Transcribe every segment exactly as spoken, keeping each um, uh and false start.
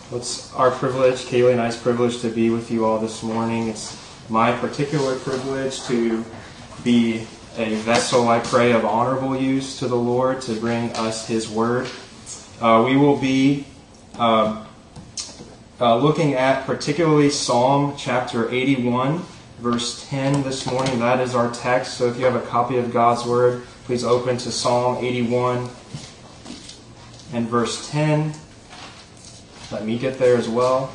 It's our privilege, Kaylee and I's privilege, to be with you all this morning. It's my particular privilege to be a vessel, I pray, of honorable use to the Lord to bring us His Word. Uh, we will be uh, uh, looking at particularly Psalm chapter eighty-one, verse ten this morning. That is our text. So if you have a copy of God's Word, please open to Psalm eighty-one and verse ten. Let me get there as well.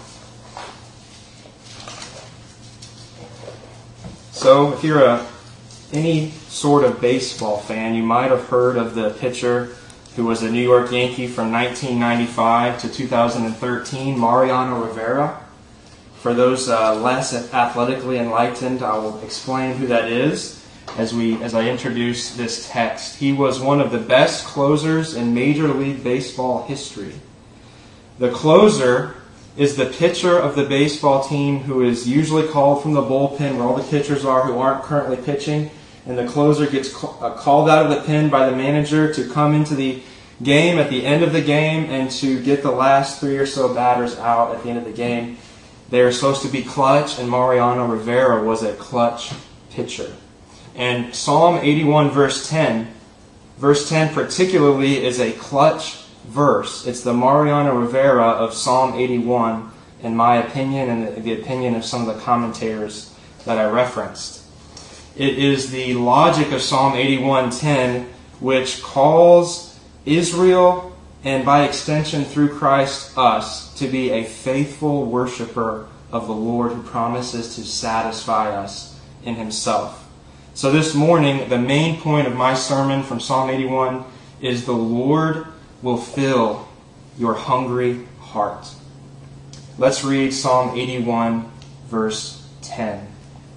So, if you're a any sort of baseball fan, you might have heard of the pitcher who was a New York Yankee from nineteen ninety-five to two thousand thirteen, Mariano Rivera. For those uh, less athletically enlightened, I will explain who that is as we as I introduce this text. He was one of the best closers in Major League Baseball history. The closer is the pitcher of the baseball team who is usually called from the bullpen where all the pitchers are who aren't currently pitching, and the closer gets called out of the pen by the manager to come into the game at the end of the game and to get the last three or so batters out at the end of the game. They are supposed to be clutch, and Mariano Rivera was a clutch pitcher. And Psalm eighty-one verse ten, verse ten particularly is a clutch verse. It's the Mariano Rivera of Psalm eighty-one, in my opinion, and the, the opinion of some of the commentators that I referenced. It is the logic of Psalm eighty-one ten, which calls Israel, and by extension through Christ us, to be a faithful worshiper of the Lord who promises to satisfy us in Himself. So this morning, the main point of my sermon from Psalm eighty-one is the Lord will fill your hungry heart. Let's read Psalm eighty-one, verse ten.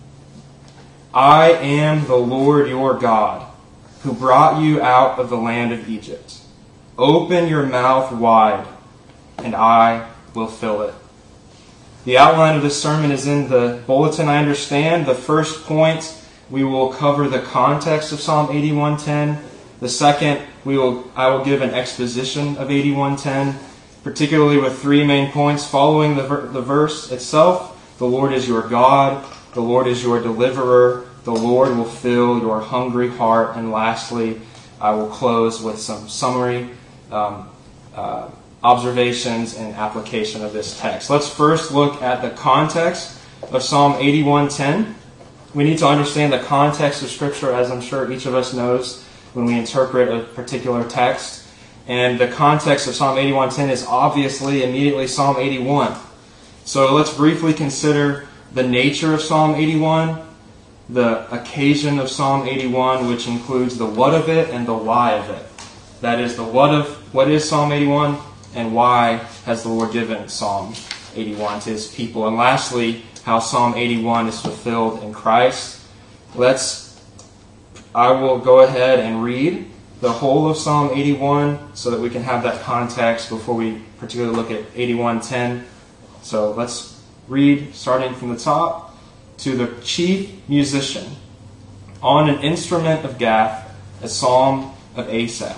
I am the Lord your God, who brought you out of the land of Egypt. Open your mouth wide, and I will fill it. The outline of this sermon is in the bulletin, I understand. The first point, we will cover the context of Psalm eighty-one ten. The second, we will I will give an exposition of eighty-one ten, particularly with three main points following the, ver- the verse itself. The Lord is your God. The Lord is your deliverer. The Lord will fill your hungry heart. And lastly, I will close with some summary um, uh, observations and application of this text. Let's first look at the context of Psalm eighty-one ten. We need to understand the context of Scripture, as I'm sure each of us knows when we interpret a particular text. And the context of Psalm eighty-one ten is obviously immediately Psalm eighty-one. So let's briefly consider the nature of Psalm eighty-one, the occasion of Psalm eighty-one, which includes the what of it and the why of it. That is, the what of what is Psalm eighty-one, and why has the Lord given Psalm eighty-one to His people. And lastly, how Psalm eighty-one is fulfilled in Christ. Let's I will go ahead and read the whole of Psalm eighty-one so that we can have that context before we particularly look at eighty-one ten. So let's read, starting from the top. To the chief musician, on an instrument of Gath, a psalm of Asaph.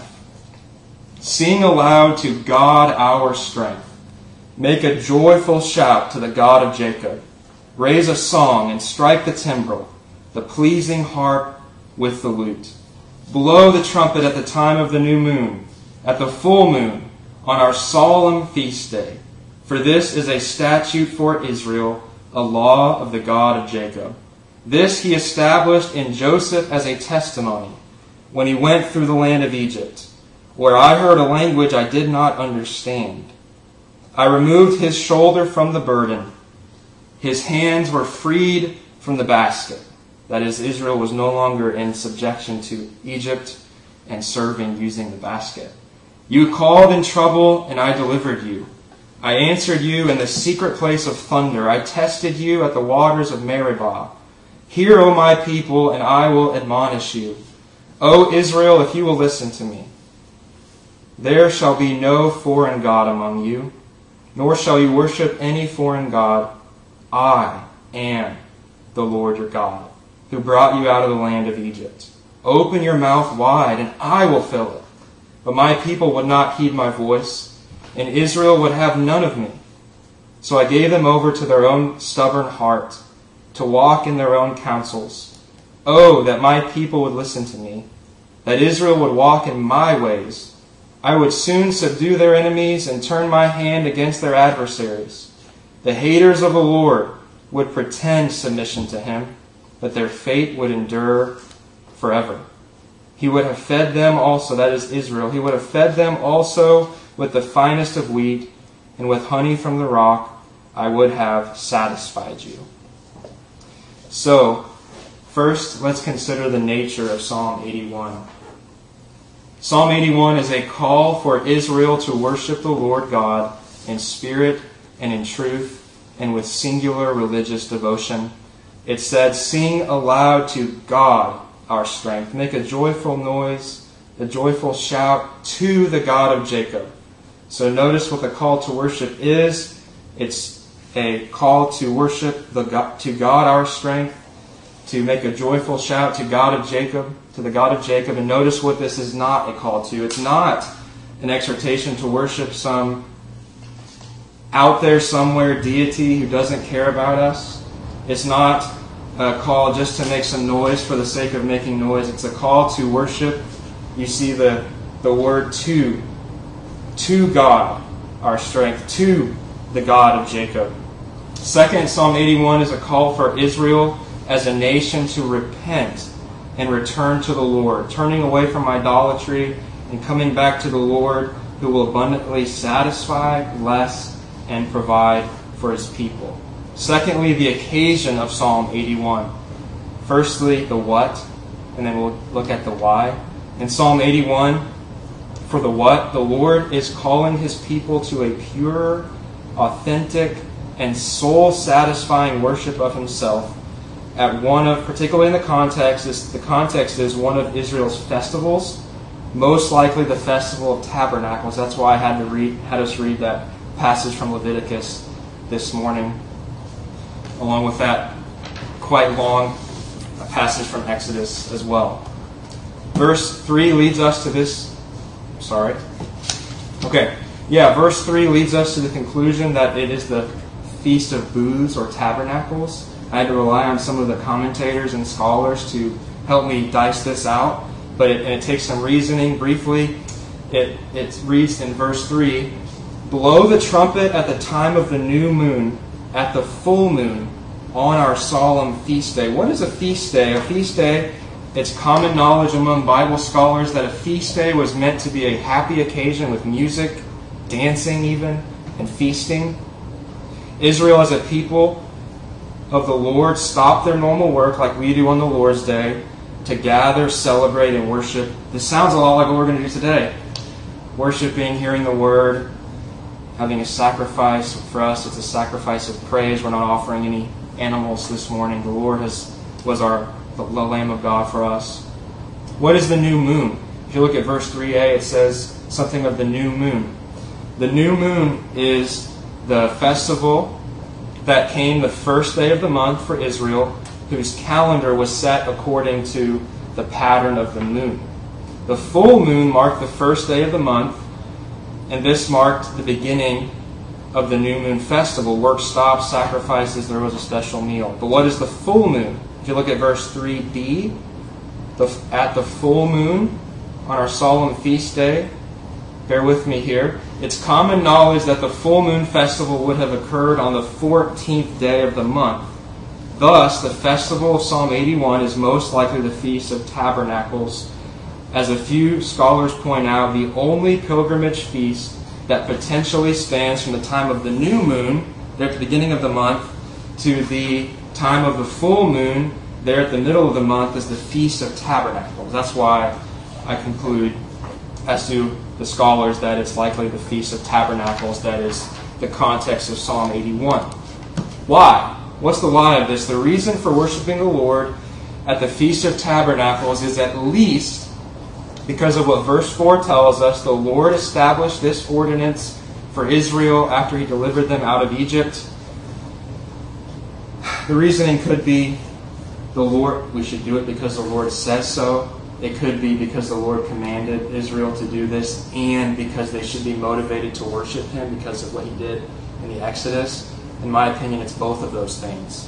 Sing aloud to God our strength. Make a joyful shout to the God of Jacob. Raise a song and strike the timbrel, the pleasing harp with the lute. Blow the trumpet at the time of the new moon, at the full moon, on our solemn feast day. For this is a statute for Israel, a law of the God of Jacob. This He established in Joseph as a testimony when he went through the land of Egypt, where I heard a language I did not understand. I removed his shoulder from the burden. His hands were freed from the basket. That is, Israel was no longer in subjection to Egypt and serving using the basket. You called in trouble, and I delivered you. I answered you in the secret place of thunder. I tested you at the waters of Meribah. Hear, O my people, and I will admonish you. O Israel, if you will listen to me. There shall be no foreign god among you, nor shall you worship any foreign god. I am the Lord your God, who brought you out of the land of Egypt. Open your mouth wide, and I will fill it. But my people would not heed my voice, and Israel would have none of me. So I gave them over to their own stubborn heart, to walk in their own counsels. Oh, that my people would listen to me, that Israel would walk in my ways. I would soon subdue their enemies and turn my hand against their adversaries. The haters of the Lord would pretend submission to him, but their fate would endure forever. He would have fed them also, that is Israel, he would have fed them also with the finest of wheat, and with honey from the rock I would have satisfied you. So, first, let's consider the nature of Psalm eighty-one. Psalm eighty-one is a call for Israel to worship the Lord God in spirit and in truth and with singular religious devotion. It said, "Sing aloud to God our strength. Make a joyful noise, a joyful shout to the God of Jacob." So notice what the call to worship is. It's a call to worship the God, to God our strength, to make a joyful shout to God of Jacob, to the God of Jacob. And notice what this is not a call to. It's not an exhortation to worship some out there somewhere deity who doesn't care about us. It's not a call just to make some noise for the sake of making noise. It's a call to worship. You see the, the word to. To God, our strength. To the God of Jacob. Second, Psalm eighty-one is a call for Israel as a nation to repent and return to the Lord, turning away from idolatry and coming back to the Lord, who will abundantly satisfy, bless, and provide for his people. Secondly, the occasion of Psalm eighty-one. Firstly, the what, and then we'll look at the why. In Psalm eighty-one, for the what, the Lord is calling his people to a pure, authentic, and soul-satisfying worship of himself at one of, particularly in the context, is, the context is one of Israel's festivals, most likely the Festival of Tabernacles. That's why I had to read, had us read that passage from Leviticus this morning, along with that quite long passage from Exodus as well. Verse three leads us to this. Sorry. Okay. Yeah, verse three leads us to the conclusion that it is the Feast of Booths or Tabernacles. I had to rely on some of the commentators and scholars to help me dice this out, but it, and it takes some reasoning. Briefly, it, it reads in verse three, "Blow the trumpet at the time of the new moon, at the full moon, on our solemn feast day." What is a feast day? A feast day, it's common knowledge among Bible scholars that a feast day was meant to be a happy occasion with music, dancing even, and feasting. Israel as a people of the Lord stopped their normal work like we do on the Lord's Day to gather, celebrate, and worship. This sounds a lot like what we're going to do today. Worshiping, hearing the Word, having a sacrifice. For us, it's a sacrifice of praise. We're not offering any animals this morning. The Lord has was our the Lamb of God for us. What is the new moon? If you look at verse three a, it says something of the new moon. The new moon is the festival that came the first day of the month for Israel, whose calendar was set according to the pattern of the moon. The full moon marked the first day of the month, and this marked the beginning of the new moon festival. Work stopped, sacrifices, there was a special meal. But what is the full moon? If you look at verse three b, the, at the full moon, on our solemn feast day, bear with me here, it's common knowledge that the full moon festival would have occurred on the fourteenth day of the month. Thus, the festival of Psalm eighty-one is most likely the Feast of Tabernacles. As a few scholars point out, the only pilgrimage feast that potentially spans from the time of the new moon, there at the beginning of the month, to the time of the full moon, there at the middle of the month, is the Feast of Tabernacles. That's why I conclude, as do the scholars, that it's likely the Feast of Tabernacles that is the context of Psalm eighty-one. Why? What's the why of this? The reason for worshiping the Lord at the Feast of Tabernacles is at least because of what verse four tells us. The Lord established this ordinance for Israel after he delivered them out of Egypt. The reasoning could be the Lord, we should do it because the Lord says so. It could be because the Lord commanded Israel to do this, and because they should be motivated to worship him because of what he did in the Exodus. In my opinion, it's both of those things.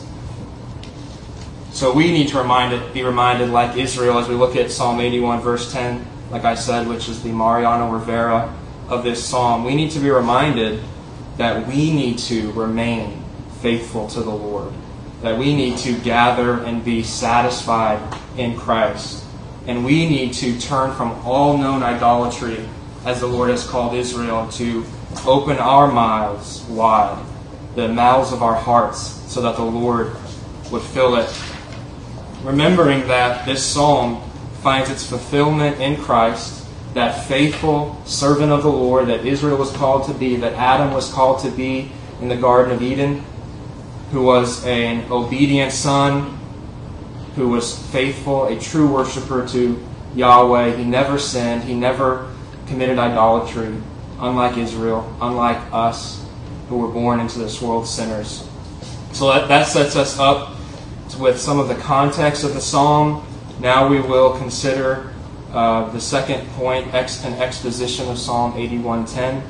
So we need to remind it, be reminded, like Israel, as we look at Psalm eighty-one, verse ten, like I said, which is the Mariano Rivera of this psalm. We need to be reminded that we need to remain faithful to the Lord, that we need to gather and be satisfied in Christ. And we need to turn from all known idolatry, as the Lord has called Israel, to open our mouths wide, the mouths of our hearts, so that the Lord would fill it. Remembering that this psalm finds its fulfillment in Christ, that faithful servant of the Lord that Israel was called to be, that Adam was called to be in the Garden of Eden, who was an obedient son, who was faithful, a true worshiper to Yahweh. He never sinned. He never committed idolatry, unlike Israel, unlike us, who were born into this world sinners. So that, that sets us up with some of the context of the psalm. Now we will consider uh, the second point, ex, an exposition of Psalm eighty-one ten.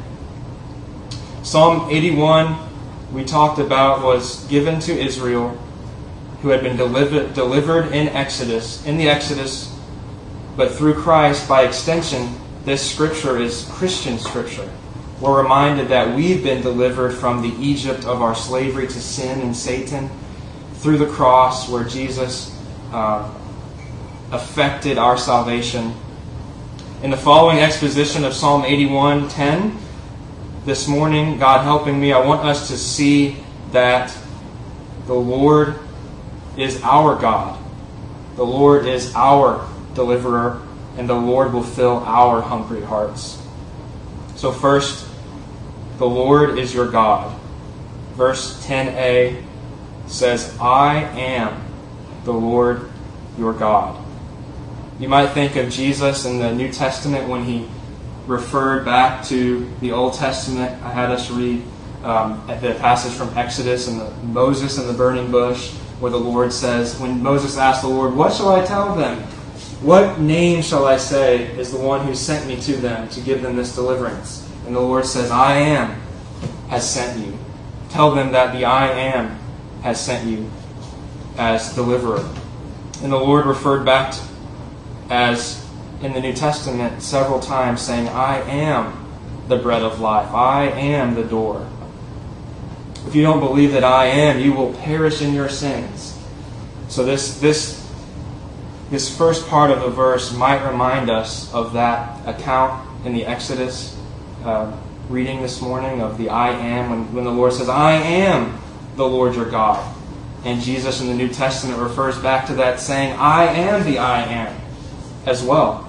Psalm eighty-one, we talked about, was given to Israel, who had been delivered, delivered in Exodus, in the Exodus, but through Christ, by extension, this scripture is Christian scripture. We're reminded that we've been delivered from the Egypt of our slavery to sin and Satan through the cross, where Jesus uh, affected our salvation. In the following exposition of Psalm eighty-one ten, this morning, God helping me, I want us to see that the Lord is our God. The Lord is our deliverer, and the Lord will fill our hungry hearts. So first, the Lord is your God. Verse ten a says, I am the Lord your God. You might think of Jesus in the New Testament when he referred back to the Old Testament. I had us read um, at the passage from Exodus and the Moses and the burning bush, where the Lord says, when Moses asked the Lord, what shall I tell them? What name shall I say is the one who sent me to them to give them this deliverance? And the Lord says, I am has sent you. Tell them that the I am has sent you as deliverer. And the Lord referred back to, as in the New Testament several times, saying, I am the bread of life. I am the door. If you don't believe that I am, you will perish in your sins. So this this this first part of the verse might remind us of that account in the Exodus uh, reading this morning of the I am, when, when the Lord says, I am the Lord your God. And Jesus in the New Testament refers back to that, saying, I am the I am as well.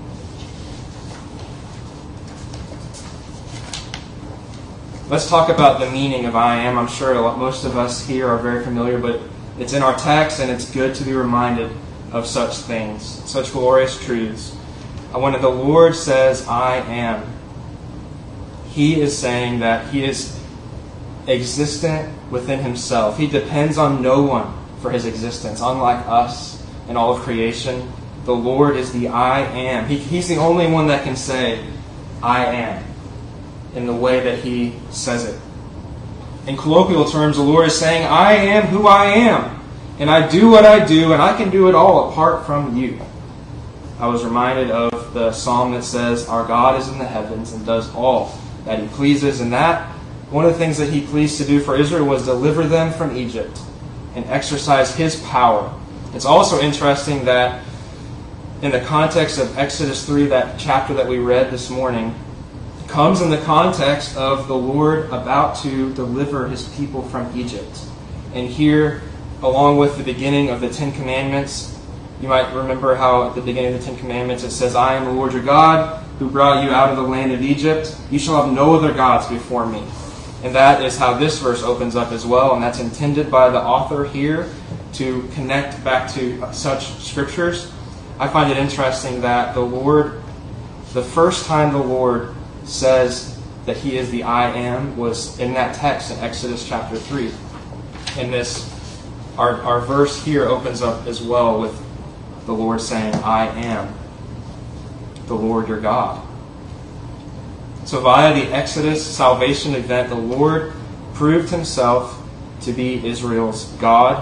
Let's talk about the meaning of I am. I'm sure most of us here are very familiar, but it's in our text, and it's good to be reminded of such things, such glorious truths. When the Lord says, I am, He is saying that He is existent within Himself. He depends on no one for His existence. Unlike us and all of creation, the Lord is the I am. He, he's the only one that can say, I am, in the way that He says it. In colloquial terms, the Lord is saying, I am who I am, and I do what I do, and I can do it all apart from you. I was reminded of the psalm that says, our God is in the heavens and does all that He pleases, and that one of the things that He pleased to do for Israel was deliver them from Egypt and exercise His power. It's also interesting that in the context of Exodus three, that chapter that we read this morning, comes in the context of the Lord about to deliver His people from Egypt. And here, along with the beginning of the Ten Commandments, you might remember how at the beginning of the Ten Commandments it says, I am the Lord your God, who brought you out of the land of Egypt. You shall have no other gods before me. And that is how this verse opens up as well, and that's intended by the author here to connect back to such scriptures. I find it interesting that the Lord, the first time the Lord says that He is the I am was in that text in Exodus chapter three. And this, our, our verse here opens up as well with the Lord saying, I am the Lord your God. So via the Exodus salvation event, the Lord proved Himself to be Israel's God.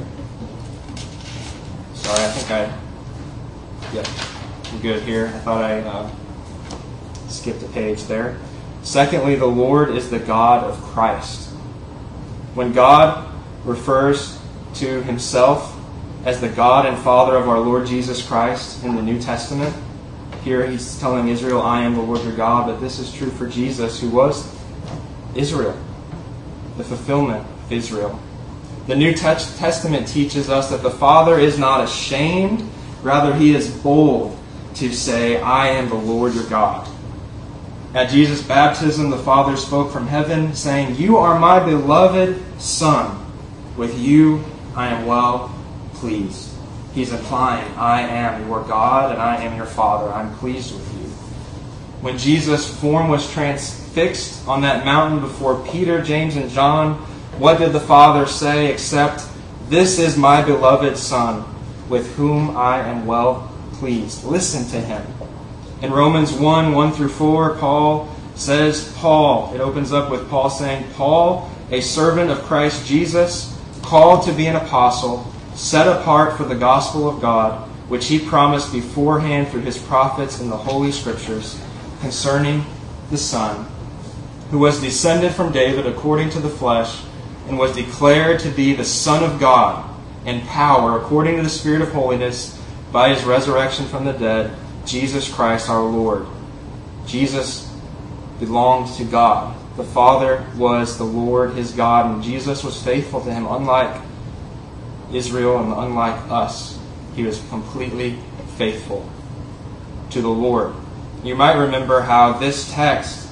Sorry, I think I... Yep, I'm good here. I thought I uh, skipped a page there. Secondly, the Lord is the God of Christ. When God refers to himself as the God and Father of our Lord Jesus Christ in the New Testament, here he's telling Israel, I am the Lord your God, but this is true for Jesus, who was Israel, the fulfillment of Israel. The New Testament teaches us that the Father is not ashamed, rather he is bold to say, I am the Lord your God. At Jesus' baptism, the Father spoke from heaven, saying, You are my beloved Son. With you I am well pleased. He's implying, I am your God and I am your Father. I'm pleased with you. When Jesus' form was transfixed on that mountain before Peter, James, and John, what did the Father say except, This is my beloved Son, with whom I am well pleased. Listen to him. In Romans one, one through four, Paul says, Paul, it opens up with Paul saying, Paul, a servant of Christ Jesus, called to be an apostle, set apart for the gospel of God, which he promised beforehand through his prophets in the Holy Scriptures, concerning the Son, who was descended from David according to the flesh, and was declared to be the Son of God in power, according to the Spirit of holiness, by his resurrection from the dead, Jesus Christ our Lord. Jesus belonged to God. The Father was the Lord, his God, and Jesus was faithful to him, unlike Israel and unlike us. He was completely faithful to the Lord. You might remember how this text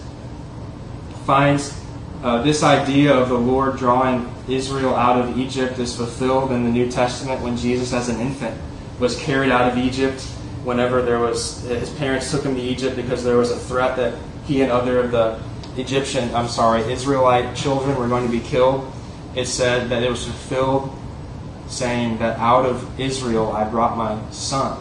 finds uh, this idea of the Lord drawing Israel out of Egypt is fulfilled in the New Testament when Jesus, as an infant, was carried out of Egypt. Whenever there was, his parents took him to Egypt because there was a threat that he and other of the Egyptian, I'm sorry, Israelite children were going to be killed. It said that it was fulfilled, saying that out of Israel I brought my son.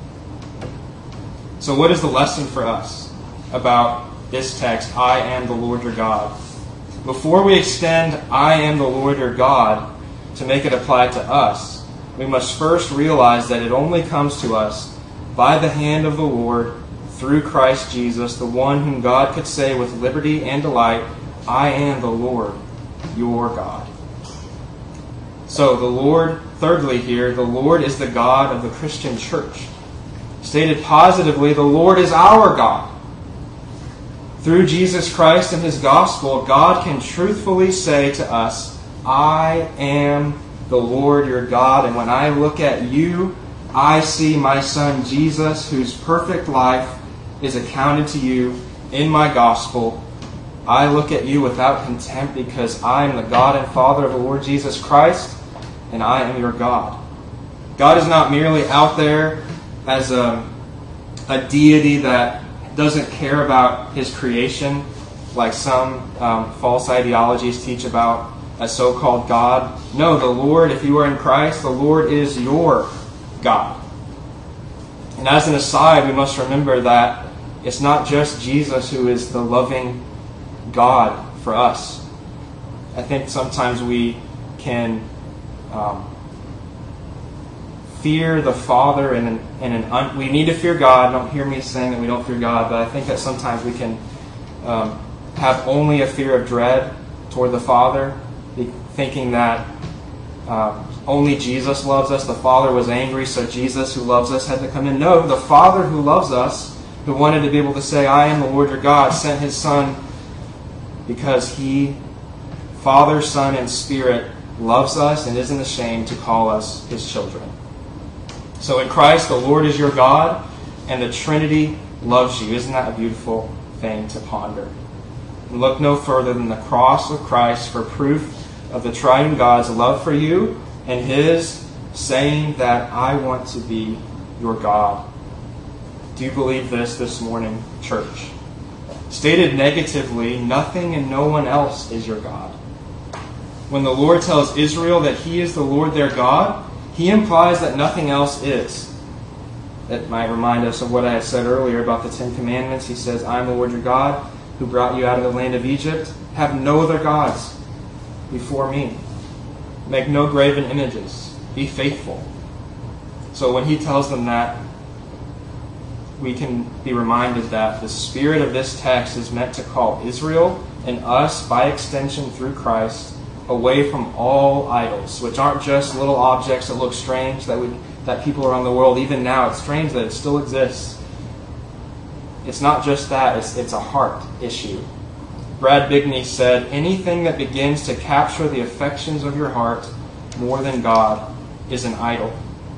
So what is the lesson for us about this text, I am the Lord your God? Before we extend I am the Lord your God to make it apply to us, we must first realize that it only comes to us by the hand of the Lord through Christ Jesus, the one whom God could say with liberty and delight, I am the Lord your God. So the Lord, thirdly here, the Lord is the God of the Christian church. Stated positively, the Lord is our God. Through Jesus Christ and his gospel, God can truthfully say to us, I am the Lord your God. And when I look at you, I see my son Jesus, whose perfect life is accounted to you in my gospel. I look at you without contempt because I am the God and Father of the Lord Jesus Christ, and I am your God. God is not merely out there as a, a deity that doesn't care about his creation, like some um, false ideologies teach about a so-called God. No, the Lord, if you are in Christ, the Lord is your God. And as an aside, we must remember that it's not just Jesus who is the loving God for us. I think sometimes we can um, fear the Father in an, in an un, we need to fear God. Don't hear me saying that we don't fear God, but I think that sometimes we can um, have only a fear of dread toward the Father, thinking that uh, only Jesus loves us. The Father was angry, so Jesus, who loves us, had to come in. No, the Father who loves us, who wanted to be able to say, I am the Lord your God, sent his Son because he, Father, Son, and Spirit, loves us and isn't ashamed to call us his children. So in Christ, the Lord is your God, and the Trinity loves you. Isn't that a beautiful thing to ponder? And look no further than the cross of Christ for proof of the triune God's love for you and his saying that I want to be your God. Do you believe this this morning, church? Stated negatively, nothing and no one else is your God. When the Lord tells Israel that he is the Lord their God, he implies that nothing else is. That might remind us of what I had said earlier about the Ten Commandments. He says, I am the Lord your God who brought you out of the land of Egypt. Have no other gods before me. Make no graven images. Be faithful. So when he tells them that, we can be reminded that the spirit of this text is meant to call Israel and us, by extension through Christ, away from all idols, which aren't just little objects that look strange that we that people around the world, even now, it's strange that it still exists. It's not just that, it's, it's a heart issue. Brad Bigney said, anything that begins to capture the affections of your heart more than God is an idol.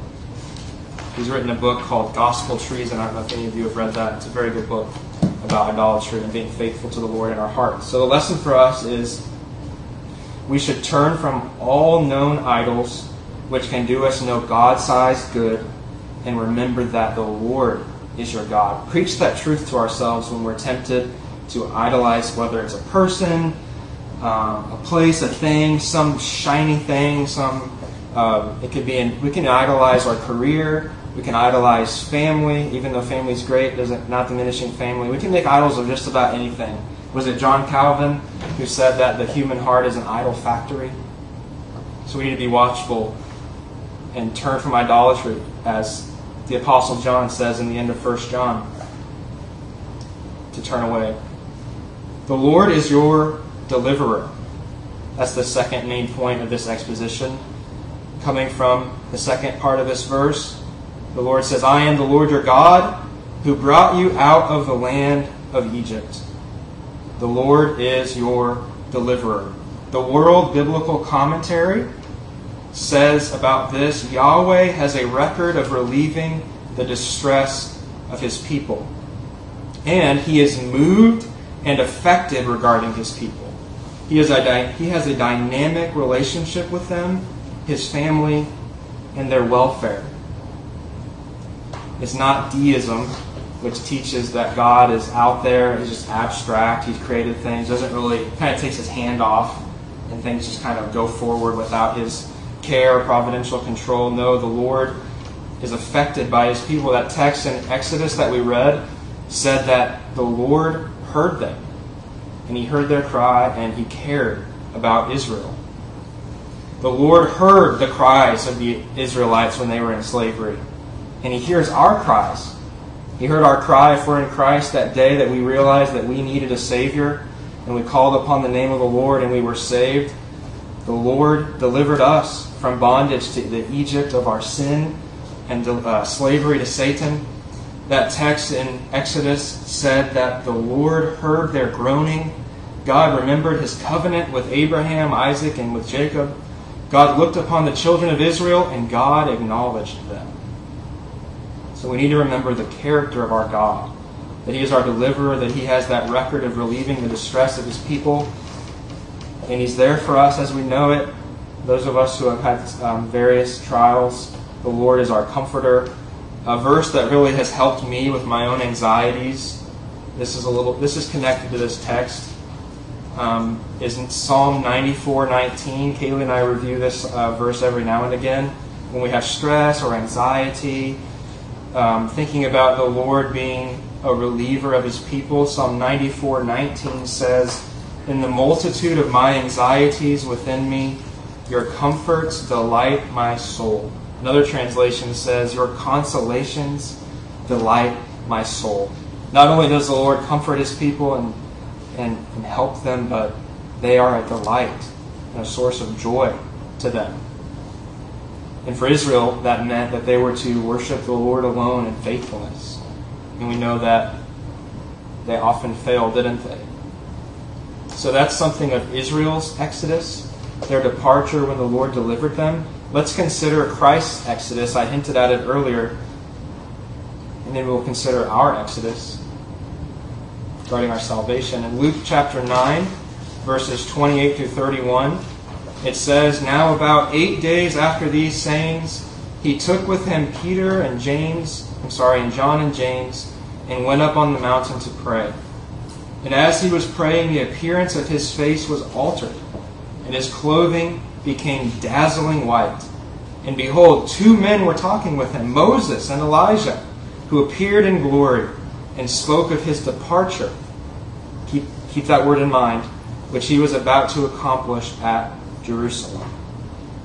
He's written a book called Gospel Treason. I don't know if any of you have read that. It's a very good book about idolatry and being faithful to the Lord in our hearts. So the lesson for us is we should turn from all known idols which can do us no God-sized good, and remember that the Lord is your God. Preach that truth to ourselves when we're tempted to idolize, whether it's a person, um, a place, a thing, some shiny thing, some um, it could be in, we can idolize our career, we can idolize family, even though family's great, doesn't not diminishing family. We can make idols of just about anything. Was it John Calvin who said that the human heart is an idol factory? So we need to be watchful and turn from idolatry, as the Apostle John says in the end of First John, to turn away. The Lord is your deliverer. That's the second main point of this exposition. Coming from the second part of this verse, the Lord says, I am the Lord your God, who brought you out of the land of Egypt. The Lord is your deliverer. The World Biblical Commentary says about this, Yahweh has a record of relieving the distress of his people. And he is moved and affected regarding his people. He, is a, he has a dynamic relationship with them, his family, and their welfare. It's not deism, which teaches that God is out there, he's just abstract, he's created things, doesn't really, kind of takes his hand off, and things just kind of go forward without his care, providential control. No, the Lord is affected by his people. That text in Exodus that we read said that the Lord heard them, and he heard their cry, and he cared about Israel. The Lord heard the cries of the Israelites when they were in slavery, and he hears our cries. He heard our cry if we're in Christ that day that we realized that we needed a Savior, and we called upon the name of the Lord and we were saved. The Lord delivered us from bondage to the Egypt of our sin and uh, slavery to Satan. That text in Exodus said that the Lord heard their groaning. God remembered his covenant with Abraham, Isaac, and with Jacob. God looked upon the children of Israel and God acknowledged them. So we need to remember the character of our God, that he is our deliverer, that he has that record of relieving the distress of his people. And he's there for us as we know it. Those of us who have had um, various trials, the Lord is our comforter. A verse that really has helped me with my own anxieties, this is a little. This is connected to this text, um, is in Psalm ninety-four nineteen. Kaylee and I review this uh, verse every now and again. When we have stress or anxiety, um, thinking about the Lord being a reliever of his people, Psalm ninety-four nineteen says, in the multitude of my anxieties within me, your comforts delight my soul. Another translation says, your consolations delight my soul. Not only does the Lord comfort his people and, and, and help them, but they are a delight and a source of joy to them. And for Israel, that meant that they were to worship the Lord alone in faithfulness. And we know that they often failed, didn't they? So that's something of Israel's exodus, their departure when the Lord delivered them. Let's consider Christ's exodus. I hinted at it earlier. And then we'll consider our exodus regarding our salvation. In Luke chapter nine, verses twenty-eight through thirty-one, it says, now about eight days after these sayings, he took with him Peter and James, I'm sorry, and John and James, and went up on the mountain to pray. And as he was praying, the appearance of his face was altered, and his clothing became dazzling white. And behold, two men were talking with him, Moses and Elijah, who appeared in glory and spoke of his departure. Keep, keep that word in mind, which he was about to accomplish at Jerusalem.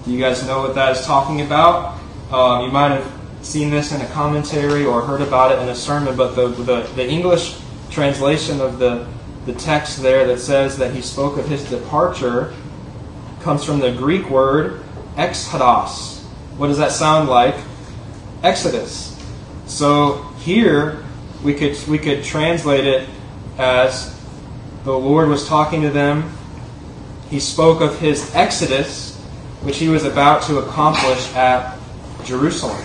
Do you guys know what that is talking about? Um, you might have seen this in a commentary or heard about it in a sermon, but the, the, the English translation of the, the text there that says that he spoke of his departure comes from the Greek word exodos. What does that sound like? Exodus. So here we could we could translate it as the Lord was talking to them. He spoke of his exodus, which he was about to accomplish at Jerusalem.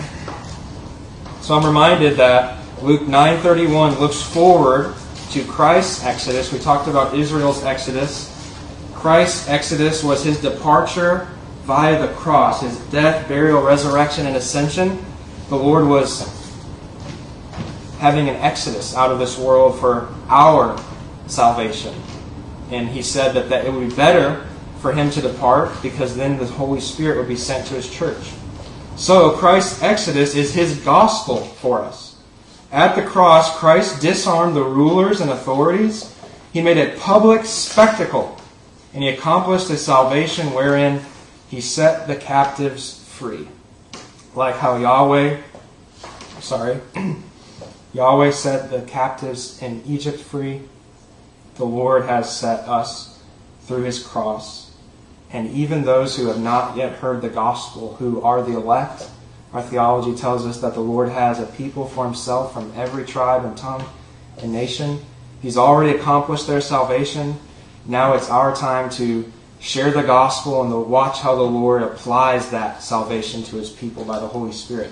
So I'm reminded that Luke nine thirty-one looks forward to Christ's exodus. We talked about Israel's exodus. Christ's exodus was his departure via the cross, his death, burial, resurrection, and ascension. The Lord was having an exodus out of this world for our salvation. And he said that, that it would be better for him to depart, because then the Holy Spirit would be sent to his church. So Christ's exodus is his gospel for us. At the cross, Christ disarmed the rulers and authorities. He made a public spectacle, and he accomplished a salvation wherein he set the captives free. Like how Yahweh, sorry, Yahweh set the captives in Egypt free, the Lord has set us through his cross. And even those who have not yet heard the gospel, who are the elect, our theology tells us that the Lord has a people for himself from every tribe and tongue and nation. He's already accomplished their salvation. Now it's our time to share the gospel and to watch how the Lord applies that salvation to his people by the Holy Spirit.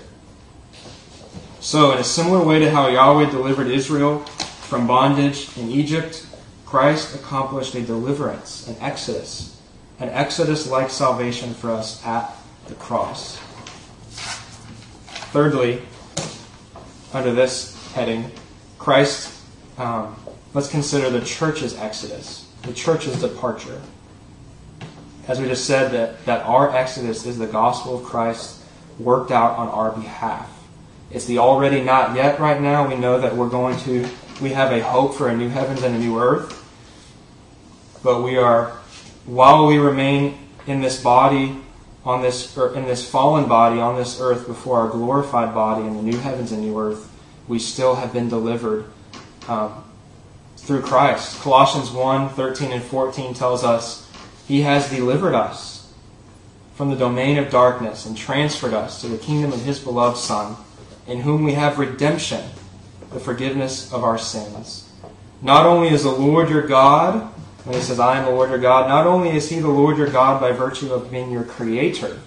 So in a similar way to how Yahweh delivered Israel from bondage in Egypt, Christ accomplished a deliverance, an exodus, an exodus-like salvation for us at the cross. Thirdly, under this heading, Christ, um, let's consider the church's exodus, the church's departure. As we just said, that, that our exodus is the gospel of Christ worked out on our behalf. It's the already not yet right now. We know that we're going to, we have a hope for a new heavens and a new earth. But we are, while we remain in this body, on this, or in this fallen body on this earth before our glorified body in the new heavens and new earth, we still have been delivered um, through Christ. Colossians one, thirteen and fourteen tells us, he has delivered us from the domain of darkness and transferred us to the kingdom of his beloved Son, in whom we have redemption, the forgiveness of our sins. Not only is the Lord your God, when he says, I am the Lord your God, not only is he the Lord your God by virtue of being your creator,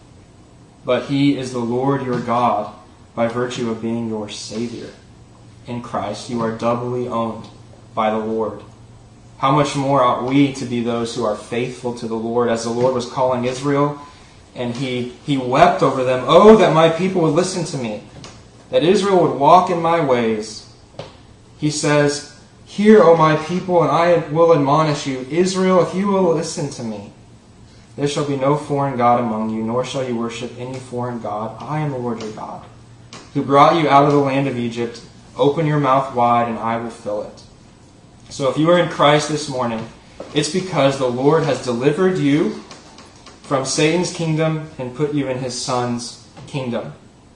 but he is the Lord your God by virtue of being your Savior. In Christ, you are doubly owned by the Lord. How much more ought we to be those who are faithful to the Lord, as the Lord was calling Israel, and he, he wept over them. Oh, that my people would listen to me, that Israel would walk in my ways. He says, hear, O my people, and I will admonish you. Israel, if you will listen to me, there shall be no foreign God among you, nor shall you worship any foreign God. I am the Lord your God, who brought you out of the land of Egypt. Open your mouth wide, and I will fill it. So if you are in Christ this morning, it's because the Lord has delivered you from Satan's kingdom and put you in his Son's kingdom.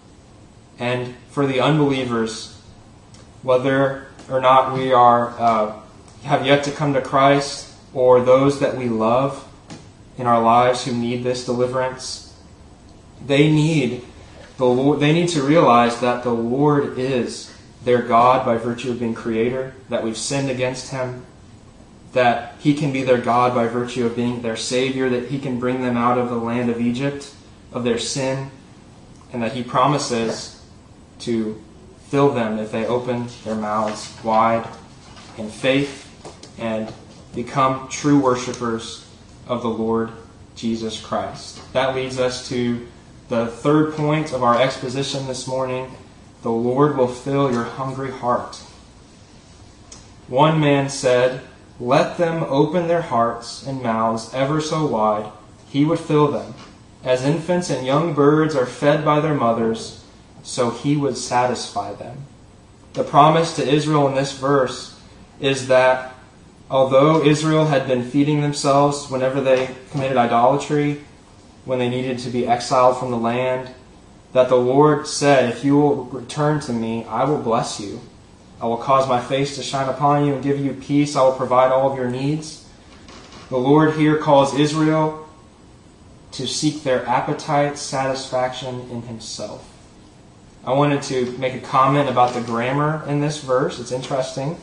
And for the unbelievers, whether or not we are uh, have yet to come to Christ, or those that we love in our lives who need this deliverance, they need the Lord. They need to realize that the Lord is their God by virtue of being creator, that we've sinned against him, that he can be their God by virtue of being their Savior, that he can bring them out of the land of Egypt, of their sin, and that he promises to fill them if they open their mouths wide in faith and become true worshipers of the Lord Jesus Christ. That leads us to the third point of our exposition this morning. The Lord will fill your hungry heart. One man said, let them open their hearts and mouths ever so wide. He would fill them. As infants and young birds are fed by their mothers, so he would satisfy them. The promise to Israel in this verse is that although Israel had been feeding themselves whenever they committed idolatry, when they needed to be exiled from the land, that the Lord said, if you will return to me, I will bless you. I will cause my face to shine upon you and give you peace. I will provide all of your needs. The Lord here calls Israel to seek their appetite, satisfaction in himself. I wanted to make a comment about the grammar in this verse. It's interesting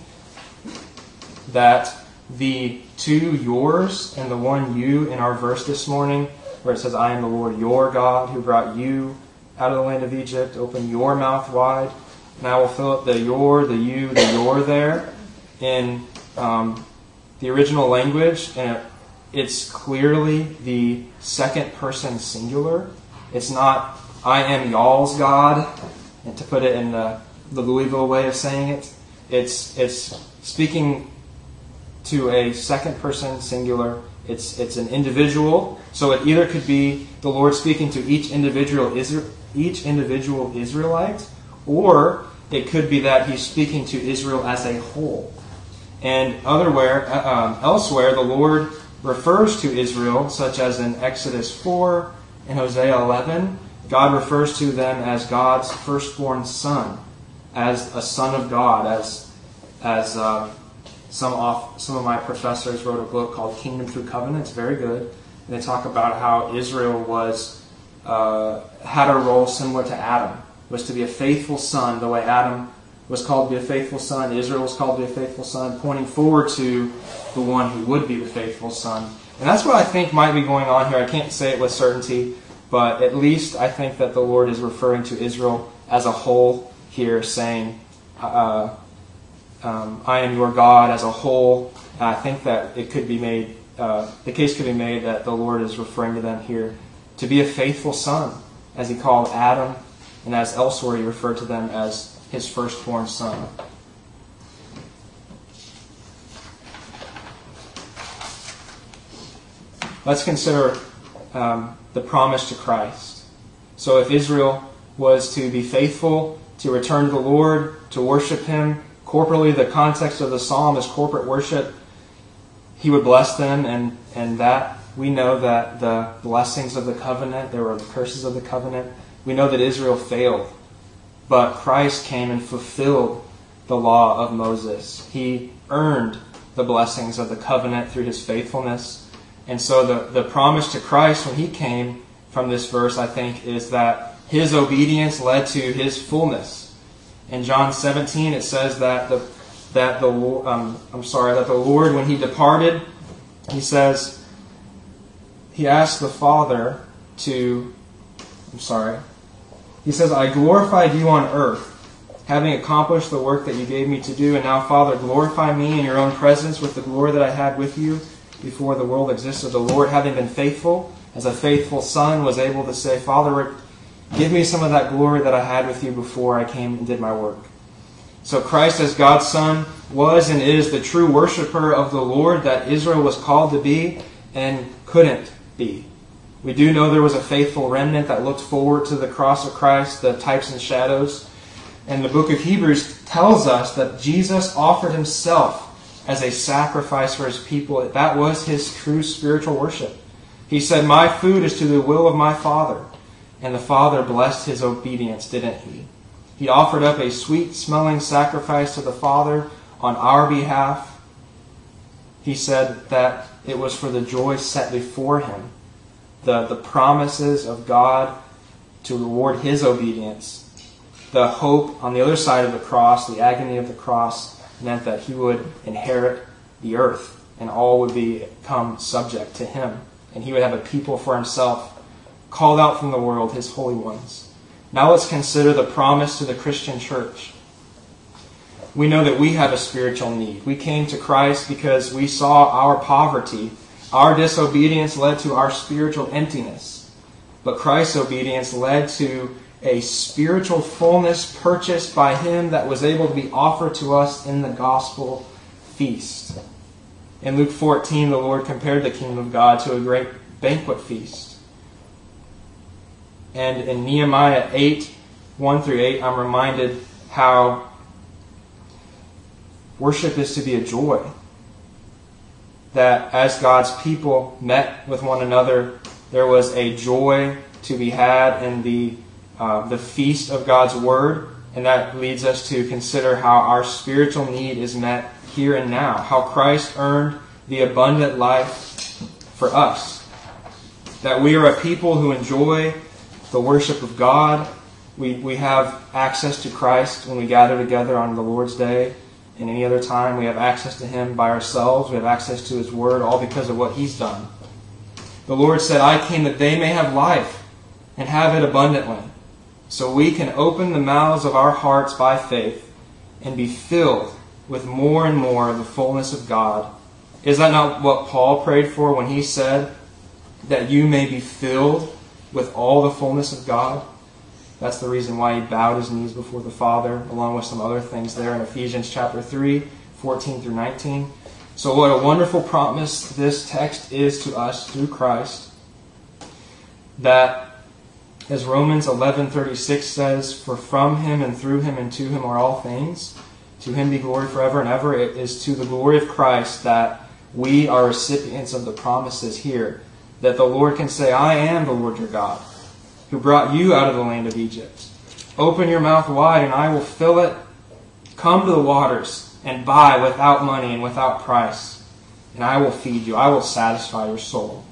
that the two yours and the one you in our verse this morning, where it says, I am the Lord your God who brought you out of the land of Egypt, open your mouth wide, and I will fill up the your, the you, the your there in um, the original language, and it, it's clearly the second person singular. It's not, I am y'all's God, and to put it in the, the Louisville way of saying it, it's it's speaking to a second person singular. It's it's an individual, so it either could be the Lord speaking to each individual Israel, each individual Israelite, or it could be that he's speaking to Israel as a whole. And otherwhere, um, elsewhere, the Lord refers to Israel, such as in Exodus four and Hosea eleven. God refers to them as God's firstborn son, as a son of God, as as uh, some off, some of my professors wrote a book called Kingdom Through Covenant. It's very good. And they talk about how Israel was uh, had a role similar to Adam, was to be a faithful son, the way Adam was called to be a faithful son. Israel was called to be a faithful son, pointing forward to the one who would be the faithful son. And that's what I think might be going on here. I can't say it with certainty, but at least I think that the Lord is referring to Israel as a whole here, saying, uh, um, I am your God as a whole. And I think that it could be made, uh, the case could be made that the Lord is referring to them here to be a faithful son, as he called Adam, and as elsewhere he referred to them as his firstborn son. Let's consider um, the promise to Christ. So if Israel was to be faithful, to return to the Lord, to worship him corporately, the context of the psalm is corporate worship, he would bless them, and, and that we know that the blessings of the covenant, there were the curses of the covenant. We know that Israel failed, but Christ came and fulfilled the law of Moses. He earned the blessings of the covenant through his faithfulness. And so the, the promise to Christ when he came from this verse, I think, is that his obedience led to his fullness. In John seventeen, it says that the that the um, I'm sorry that the Lord, when he departed, he says he asked the Father to I'm sorry. He says, I glorified you on earth, having accomplished the work that you gave me to do, and now, Father, glorify me in your own presence with the glory that I had with you before the world existed. The Lord, having been faithful, as a faithful son, was able to say, Father, give me some of that glory that I had with you before I came and did my work. So Christ, as God's Son, was and is the true worshiper of the Lord that Israel was called to be and couldn't be. We do know there was a faithful remnant that looked forward to the cross of Christ, the types and shadows. And the book of Hebrews tells us that Jesus offered himself as a sacrifice for his people. That was his true spiritual worship. He said, my food is to the will of my Father. And the Father blessed his obedience, didn't he? He offered up a sweet-smelling sacrifice to the Father on our behalf. He said that it was for the joy set before him. The, the promises of God to reward his obedience. The hope on the other side of the cross, the agony of the cross, meant that he would inherit the earth and all would become subject to him. And he would have a people for himself, called out from the world, his holy ones. Now let's consider the promise to the Christian church. We know that we have a spiritual need. We came to Christ because we saw our poverty. Our disobedience led to our spiritual emptiness. But Christ's obedience led to a spiritual fullness purchased by him that was able to be offered to us in the gospel feast. In Luke fourteen, the Lord compared the kingdom of God to a great banquet feast. And in Nehemiah eight, one through eight, I'm reminded how worship is to be a joy. That as God's people met with one another There was a joy to be had in the uh, the feast of God's Word, and that leads us to consider how our spiritual need is met here and now, how Christ earned the abundant life for us, that we are a people who enjoy the worship of God. We, we have access to Christ when we gather together on the Lord's Day and any other time. We have access to Him by ourselves. We have access to His Word, all because of what He's done. The Lord said, I came that they may have life and have it abundantly. So we can open the mouths of our hearts by faith and be filled with more and more of the fullness of God. Is that not what Paul prayed for when he said that you may be filled with all the fullness of God? That's the reason why he bowed his knees before the Father, along with some other things there in Ephesians chapter three, fourteen through nineteen. So what a wonderful promise this text is to us through Christ, that, as Romans eleven thirty-six says, for from Him and through Him and to Him are all things. To Him be glory forever and ever. It is to the glory of Christ that we are recipients of the promises here, that the Lord can say, I am the Lord your God, who brought you out of the land of Egypt. Open your mouth wide, and I will fill it. Come to the waters, and buy without money and without price, and I will feed you. I will satisfy your soul.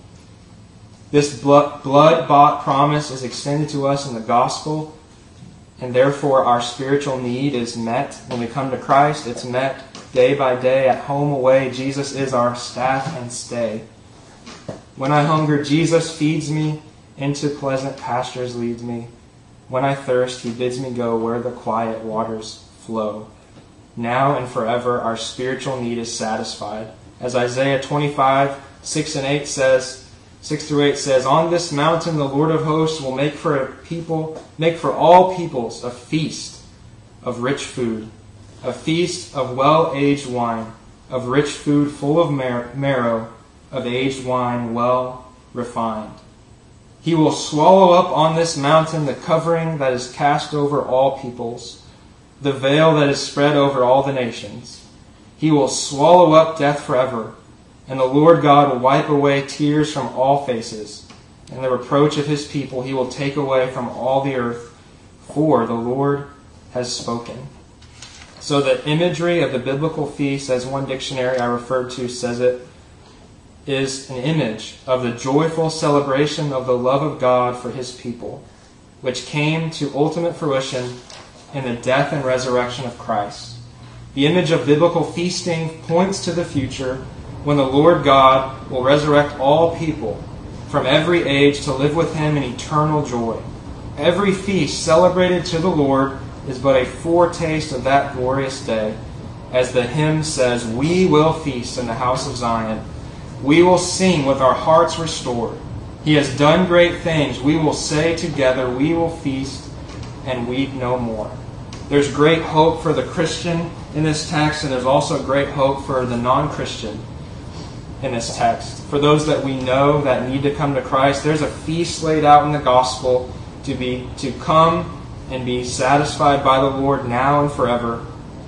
This blood-bought promise is extended to us in the gospel, and therefore our spiritual need is met when we come to Christ. It's met day by day, at home, away. Jesus is our staff and stay. When I hunger, Jesus feeds me. Into pleasant pastures leads me. When I thirst, He bids me go where the quiet waters flow. Now and forever our spiritual need is satisfied. As Isaiah twenty-five, six and eight says, six through eight says, on this mountain the Lord of hosts will make for a people, make for all peoples a feast of rich food, a feast of well-aged wine, of rich food full of mar- marrow, of aged wine well refined. He will swallow up on this mountain the covering that is cast over all peoples, the veil that is spread over all the nations. He will swallow up death forever, and the Lord God will wipe away tears from all faces, and the reproach of His people He will take away from all the earth, for the Lord has spoken. So the imagery of the biblical feast, as one dictionary I referred to says it, is an image of the joyful celebration of the love of God for His people, which came to ultimate fruition in the death and resurrection of Christ. The image of biblical feasting points to the future when the Lord God will resurrect all people from every age to live with Him in eternal joy. Every feast celebrated to the Lord is but a foretaste of that glorious day. As the hymn says, we will feast in the house of Zion. We will sing with our hearts restored. He has done great things. We will say together, we will feast and weep no more. There's great hope for the Christian in this text, and there's also great hope for the non-Christian in this text. For those that we know that need to come to Christ, there's a feast laid out in the gospel to be to come and be satisfied by the Lord now and forever.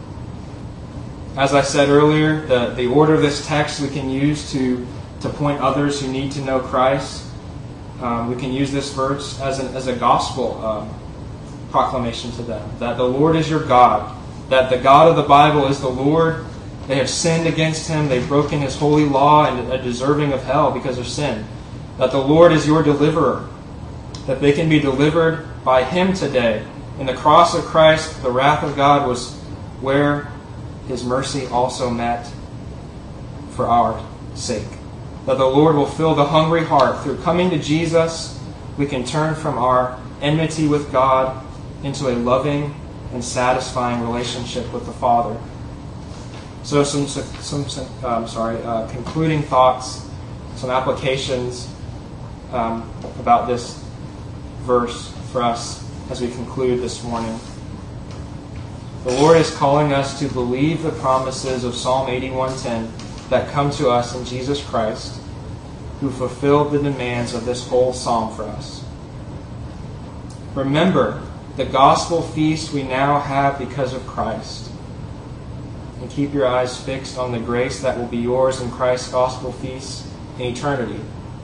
As I said earlier, the, the order of this text we can use to, to point others who need to know Christ. Um, we can use this verse as, an, as a gospel um, proclamation to them. That the Lord is your God. That the God of the Bible is the Lord. They have sinned against Him. They've broken His holy law and are deserving of hell because of sin. That the Lord is your deliverer. That they can be delivered by Him today. In the cross of Christ, the wrath of God was where His mercy also met for our sake. That the Lord will fill the hungry heart. Through coming to Jesus, we can turn from our enmity with God into a loving and satisfying relationship with the Father. So some, some, some um, sorry, uh, concluding thoughts, some applications um, about this verse for us as we conclude this morning. The Lord is calling us to believe the promises of Psalm eighty-one ten that come to us in Jesus Christ, who fulfilled the demands of this whole psalm for us. Remember the gospel feast we now have because of Christ. And keep your eyes fixed on the grace that will be yours in Christ's gospel feast in eternity.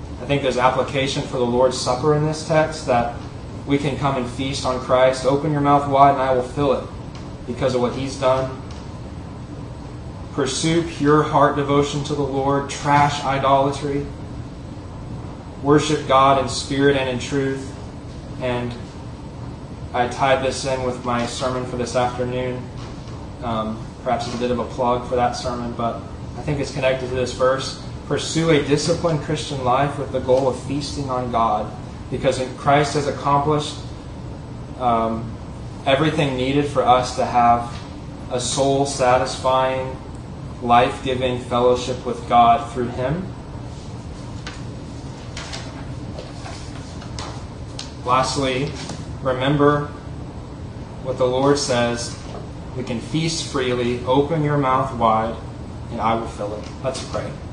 I think there's application for the Lord's Supper in this text, that we can come and feast on Christ. Open your mouth wide and I will fill it because of what He's done. Pursue pure heart devotion to the Lord. Trash idolatry. Worship God in spirit and in truth. And I tied this in with my sermon for this afternoon. Um, perhaps it's a bit of a plug for that sermon, but I think it's connected to this verse. Pursue a disciplined Christian life with the goal of feasting on God, because Christ has accomplished um, everything needed for us to have a soul-satisfying, life-giving fellowship with God through Him. Lastly, remember what the Lord says. We can feast freely. Open your mouth wide, and I will fill it. Let's pray.